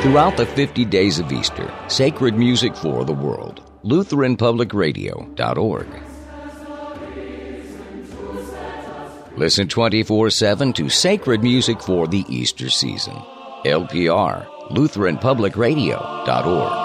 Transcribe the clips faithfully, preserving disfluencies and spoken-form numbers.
Throughout the fifty days of Easter, sacred music for the world. Lutheran Public Radio dot org. Listen twenty-four seven to sacred music for the Easter season. L P R, Lutheran Public Radio dot org.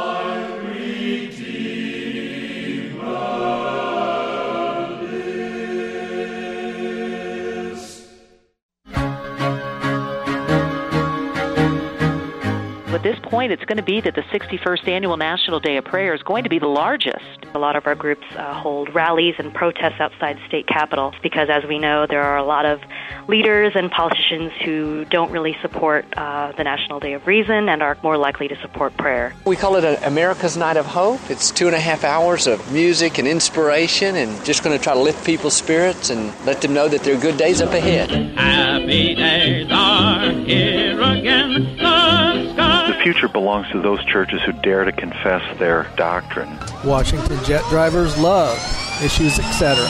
At this point, it's going to be that the sixty-first Annual National Day of Prayer is going to be the largest. A lot of our groups uh, hold rallies and protests outside state capitals because, as we know, there are a lot of leaders and politicians who don't really support uh, the National Day of Reason and are more likely to support prayer. We call it a America's Night of Hope. It's two and a half hours of music and inspiration and just going to try to lift people's spirits and let them know that there are good days up ahead. Happy days are here again. The sky. The future belongs to those churches who dare to confess their doctrine. Washington jet drivers love issues, et cetera.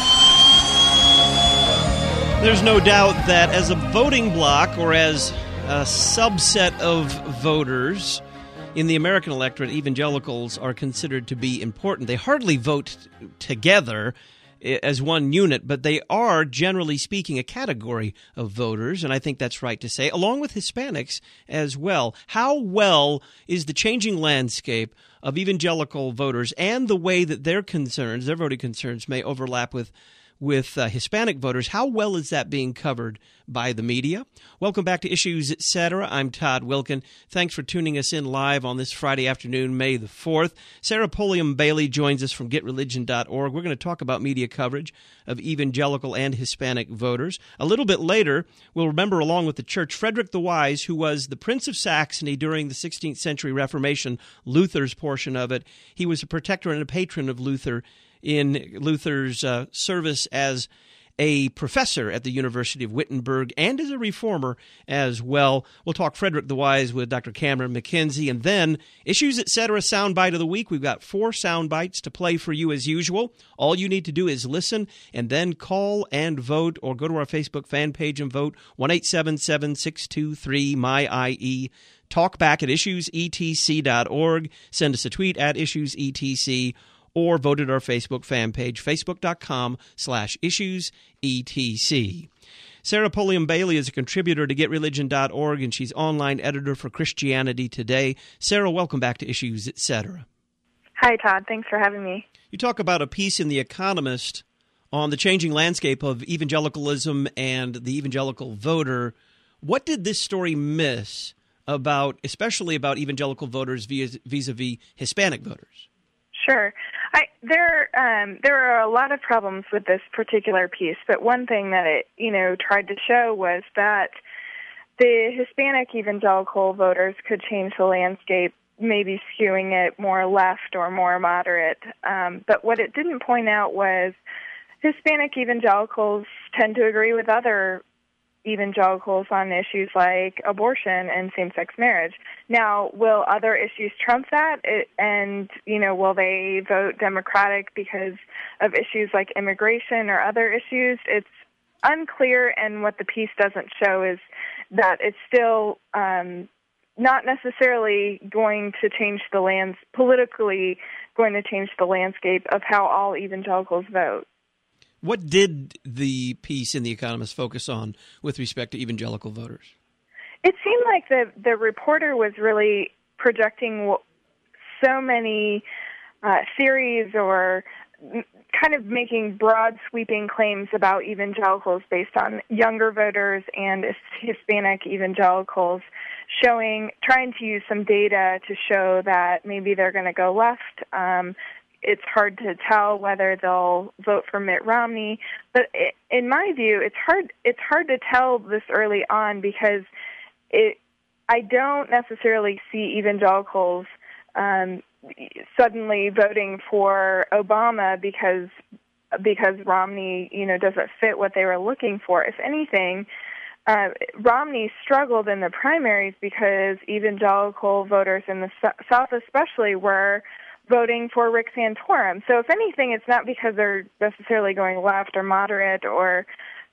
There's no doubt that as a voting bloc or as a subset of voters in the American electorate, evangelicals are considered to be important. They hardly vote t- together as one unit, but they are, generally speaking, a category of voters, and I think that's right to say, along with Hispanics as well. How well is the changing landscape of evangelical voters and the way that their concerns, their voting concerns, may overlap with with uh, Hispanic voters, how well is that being covered by the media? Welcome back to Issues, et cetera. I'm Todd Wilkin. Thanks for tuning us in live on this Friday afternoon, May the fourth. Sarah Pulliam Bailey joins us from get religion dot org. We're going to talk about media coverage of evangelical and Hispanic voters. A little bit later, we'll remember along with the church Frederick the Wise, who was the Prince of Saxony during the sixteenth century Reformation, Luther's portion of it. He was a protector and a patron of Luther in Luther's uh, service as a professor at the University of Wittenberg and as a reformer as well. We'll talk Frederick the Wise with Doctor Cameron McKenzie, and then Issues, et cetera. Soundbite of the week. We've got four sound bites to play for you as usual. All you need to do is listen and then call and vote, or go to our Facebook fan page and vote. one eight seven seven, six two three, M Y I E. Talk back at issues e t c dot org. Send us a tweet at issues e t c. Or vote at our Facebook fan page, facebook.com slash issues etc. Sarah Pulliam Bailey is a contributor to get religion dot org, and she's online editor for Christianity Today. Sarah, welcome back to Issues, et cetera. Hi, Todd. Thanks for having me. You talk about a piece in The Economist on the changing landscape of evangelicalism and the evangelical voter. What did this story miss about, especially about evangelical voters vis-a-vis Hispanic voters? Sure. I, there, um, there are a lot of problems with this particular piece, but one thing that it, you know, tried to show was that the Hispanic evangelical voters could change the landscape, maybe skewing it more left or more moderate. Um, but what it didn't point out was Hispanic evangelicals tend to agree with other evangelicals on issues like abortion and same-sex marriage. Now, will other issues trump that? It, and, you know, will they vote Democratic because of issues like immigration or other issues? It's unclear, and what the piece doesn't show is that it's still um, not necessarily going to change the lands, politically going to change the landscape of how all evangelicals vote. What did the piece in The Economist focus on with respect to evangelical voters? It seemed like the, the reporter was really projecting so many uh, theories or kind of making broad, sweeping claims about evangelicals based on younger voters and Hispanic evangelicals, showing, trying to use some data to show that maybe they're going to go left. Um, It's hard to tell whether they'll vote for Mitt Romney, but it, in my view, it's hard. It's hard to tell this early on because it. I don't necessarily see evangelicals um, suddenly voting for Obama because because Romney, you know, doesn't fit what they were looking for. If anything, uh, Romney struggled in the primaries because evangelical voters in the South, especially, were voting for Rick Santorum. So if anything, it's not because they're necessarily going left or moderate or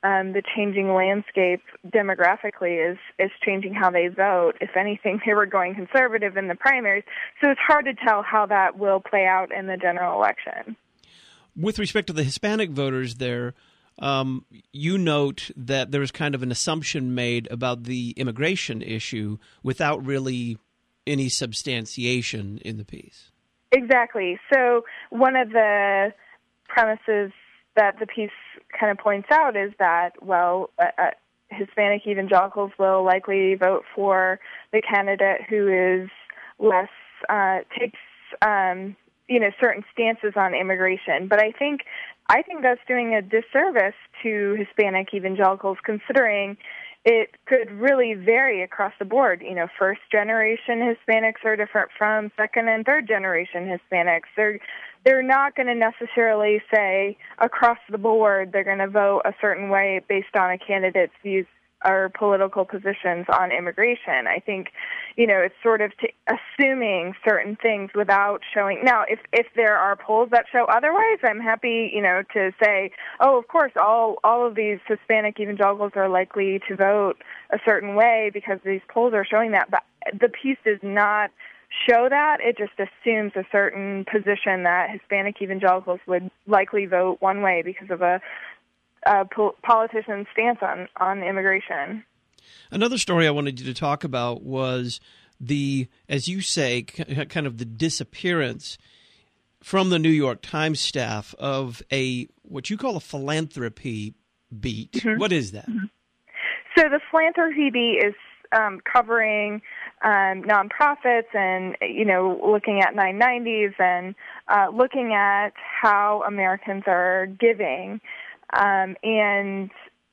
um, the changing landscape demographically is, is changing how they vote. If anything, they were going conservative in the primaries. So it's hard to tell how that will play out in the general election. With respect to the Hispanic voters there, um, you note that there was kind of an assumption made about the immigration issue without really any substantiation in the piece. Exactly. So one of the premises that the piece kind of points out is that, well, uh, uh, Hispanic evangelicals will likely vote for the candidate who is less, uh, takes, um, you know, certain stances on immigration. But I think, I think that's doing a disservice to Hispanic evangelicals, considering it could really vary across the board. You know, first-generation Hispanics are different from second- and third-generation Hispanics. They're they're not going to necessarily say across the board they're going to vote a certain way based on a candidate's views or political positions on immigration. I think, you know, it's sort of t- assuming certain things without showing. Now, if if there are polls that show otherwise, I'm happy, you know, to say, oh, of course, all all of these Hispanic evangelicals are likely to vote a certain way because these polls are showing that. But the piece does not show that. It just assumes a certain position that Hispanic evangelicals would likely vote one way because of a Uh, po- politician's stance on, on immigration. Another story I wanted you to talk about was the, as you say, c- kind of the disappearance from the New York Times staff of a, what you call a philanthropy beat. Mm-hmm. What is that? Mm-hmm. So the philanthropy beat is um, covering um, nonprofits and, you know, looking at nine nineties and uh, looking at how Americans are giving. Um, and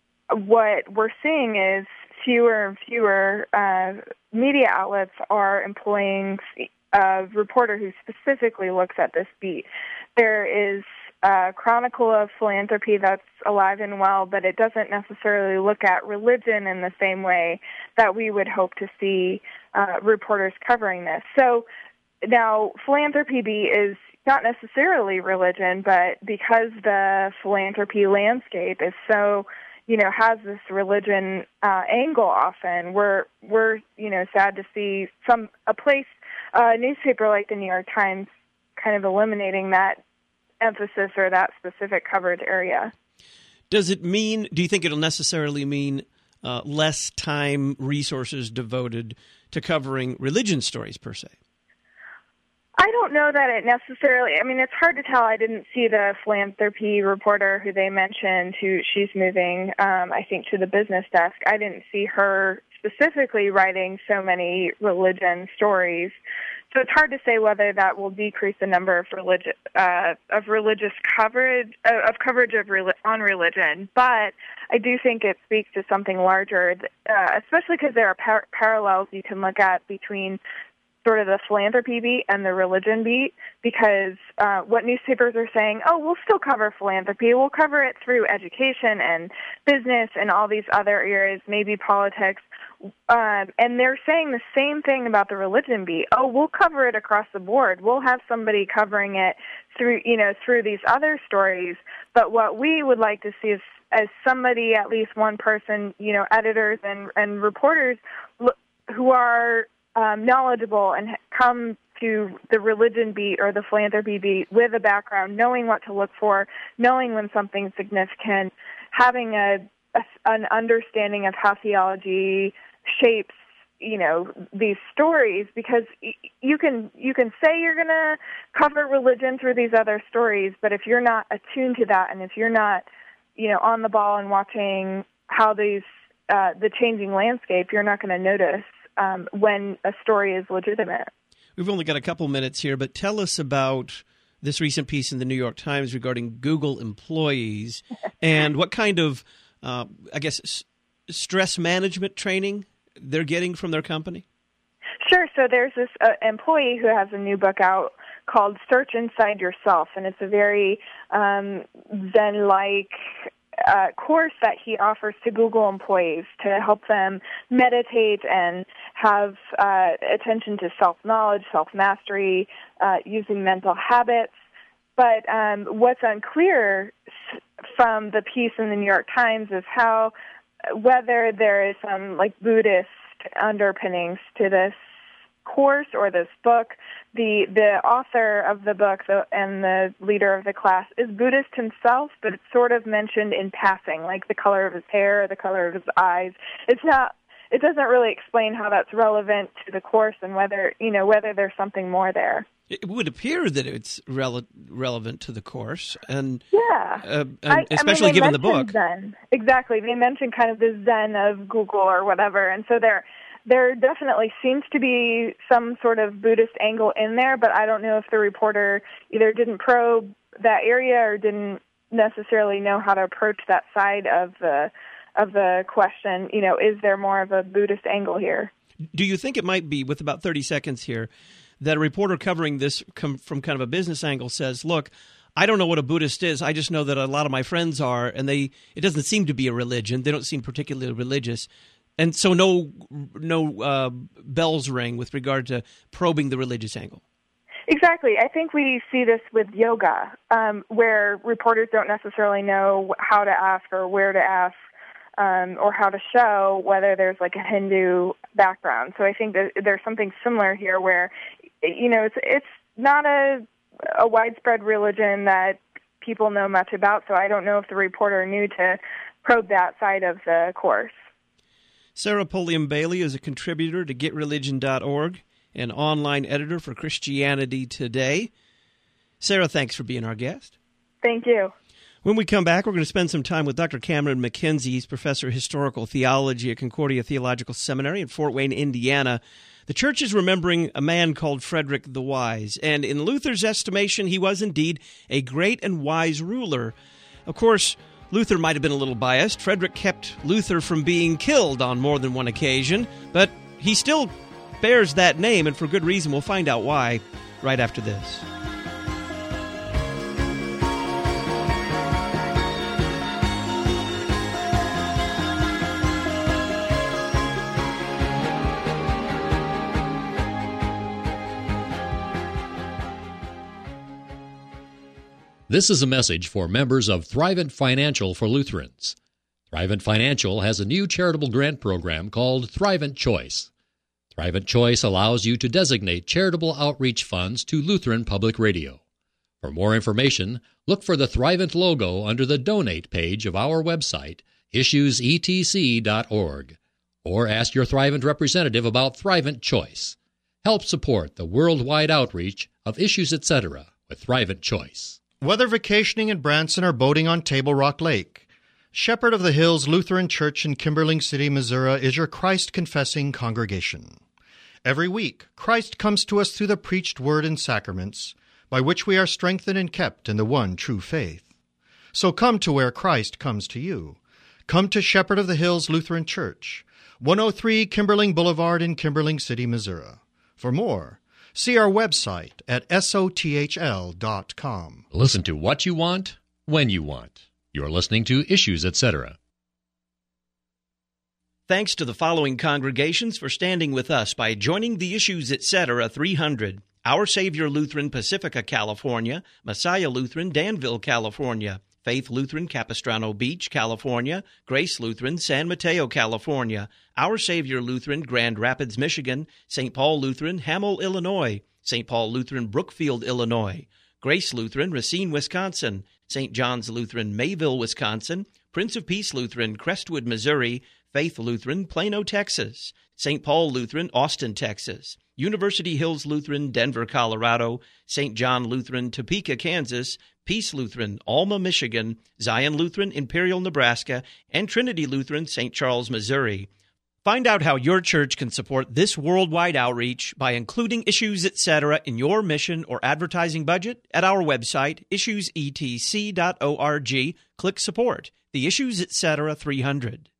what we're seeing is fewer and fewer uh, media outlets are employing a reporter who specifically looks at this beat. There is a Chronicle of Philanthropy that's alive and well, but it doesn't necessarily look at religion in the same way that we would hope to see uh, reporters covering this. So now Philanthropy Beat is not necessarily religion, but because the philanthropy landscape is so, you know, has this religion uh, angle often, we're, we're, you know, sad to see some, a place, a newspaper like the New York Times kind of eliminating that emphasis or that specific coverage area. Does it mean, do you think it'll necessarily mean uh, less time, resources devoted to covering religion stories per se? I don't know that it necessarily, I mean, it's hard to tell. I didn't see the philanthropy reporter who they mentioned, who she's moving, um, I think, to the business desk. I didn't see her specifically writing so many religion stories. So it's hard to say whether that will decrease the number of religi- uh, of religious coverage, uh, of coverage of re- on religion. But I do think it speaks to something larger, uh, especially because there are par- parallels you can look at between sort of the philanthropy beat and the religion beat, because uh, what newspapers are saying, oh, we'll still cover philanthropy, we'll cover it through education and business and all these other areas, maybe politics, um, and they're saying the same thing about the religion beat. Oh, we'll cover it across the board. We'll have somebody covering it through, you know, through these other stories, but what we would like to see is as somebody, at least one person, you know, editors and, and reporters who are Um, knowledgeable and come to the religion beat or the philanthropy beat with a background, knowing what to look for, knowing when something's significant, having a, a an understanding of how theology shapes, you know, these stories. Because y- you can you can say you're going to cover religion through these other stories, but if you're not attuned to that, and if you're not, you know, on the ball and watching how these uh, the changing landscape, you're not going to notice Um, when a story is legitimate. We've only got a couple minutes here, but tell us about this recent piece in the New York Times regarding Google employees and what kind of, uh, I guess, s- stress management training they're getting from their company. Sure. So there's this uh, employee who has a new book out called Search Inside Yourself, and it's a very um, Zen-like Uh, course that he offers to Google employees to help them meditate and have uh, attention to self-knowledge, self-mastery, uh, using mental habits. But um, what's unclear from the piece in the New York Times is how whether there is some like Buddhist underpinnings to this course or this book. The the author of the book the, and the leader of the class is Buddhist himself, but it's sort of mentioned in passing, like the color of his hair, the color of his eyes. It's not. It doesn't really explain how that's relevant to the course and whether you know whether there's something more there. It would appear that it's rele- relevant to the course, and yeah, uh, and I, especially I mean, given the book. Zen. Exactly, they mentioned kind of the Zen of Google or whatever, and so there, there definitely seems to be some sort of Buddhist angle in there. But I don't know if the reporter either didn't probe that area or didn't necessarily know how to approach that side of the of the question. You know, is there more of a Buddhist angle here? Do you think it might be, with about thirty seconds here, that a reporter covering this com- from kind of a business angle says, look, I don't know what a Buddhist is. I just know that a lot of my friends are, and they it doesn't seem to be a religion. They don't seem particularly religious. And so no no uh, bells ring with regard to probing the religious angle. Exactly. I think we see this with yoga, um, where reporters don't necessarily know how to ask or where to ask um, or how to show whether there's like a Hindu background. So I think that there's something similar here where, you know, it's it's not a a widespread religion that people know much about, so I don't know if the reporter knew to probe that side of the course. Sarah Pulliam Bailey is a contributor to get religion dot org and online editor for Christianity Today. Sarah, thanks for being our guest. Thank you. When we come back, we're going to spend some time with Doctor Cameron McKenzie. He's professor of historical theology at Concordia Theological Seminary in Fort Wayne, Indiana. The church is remembering a man called Frederick the Wise, and in Luther's estimation, he was indeed a great and wise ruler. Of course, Luther might have been a little biased. Frederick kept Luther from being killed on more than one occasion, but he still bears that name, and for good reason. We'll find out why right after this. This is a message for members of Thrivent Financial for Lutherans. Thrivent Financial has a new charitable grant program called Thrivent Choice. Thrivent Choice allows you to designate charitable outreach funds to Lutheran Public Radio. For more information, look for the Thrivent logo under the Donate page of our website, issues e t c dot org, or ask your Thrivent representative about Thrivent Choice. Help support the worldwide outreach of Issues et cetera with Thrivent Choice. Whether vacationing in Branson or boating on Table Rock Lake, Shepherd of the Hills Lutheran Church in Kimberling City, Missouri is your Christ-confessing congregation. Every week, Christ comes to us through the preached word and sacraments, by which we are strengthened and kept in the one true faith. So come to where Christ comes to you. Come to Shepherd of the Hills Lutheran Church, one oh three Kimberling Boulevard in Kimberling City, Missouri. For more, see our website at sothl dot com. Listen to what you want, when you want. You're listening to Issues et cetera. Thanks to the following congregations for standing with us by joining the Issues et cetera three hundred. Our Savior Lutheran, Pacifica, California. Messiah Lutheran, Danville, California. Faith Lutheran, Capistrano Beach, California. Grace Lutheran, San Mateo, California. Our Savior Lutheran, Grand Rapids, Michigan. Saint Paul Lutheran, Hamel, Illinois. Saint Paul Lutheran, Brookfield, Illinois. Grace Lutheran, Racine, Wisconsin. Saint John's Lutheran, Mayville, Wisconsin. Prince of Peace Lutheran, Crestwood, Missouri. Faith Lutheran, Plano, Texas. Saint Paul Lutheran, Austin, Texas. University Hills Lutheran, Denver, Colorado. Saint John Lutheran, Topeka, Kansas. Peace Lutheran, Alma, Michigan. Zion Lutheran, Imperial, Nebraska. And Trinity Lutheran, Saint Charles, Missouri. Find out how your church can support this worldwide outreach by including Issues et cetera in your mission or advertising budget at our website, issues e t c dot org. Click Support, the Issues et cetera three hundred.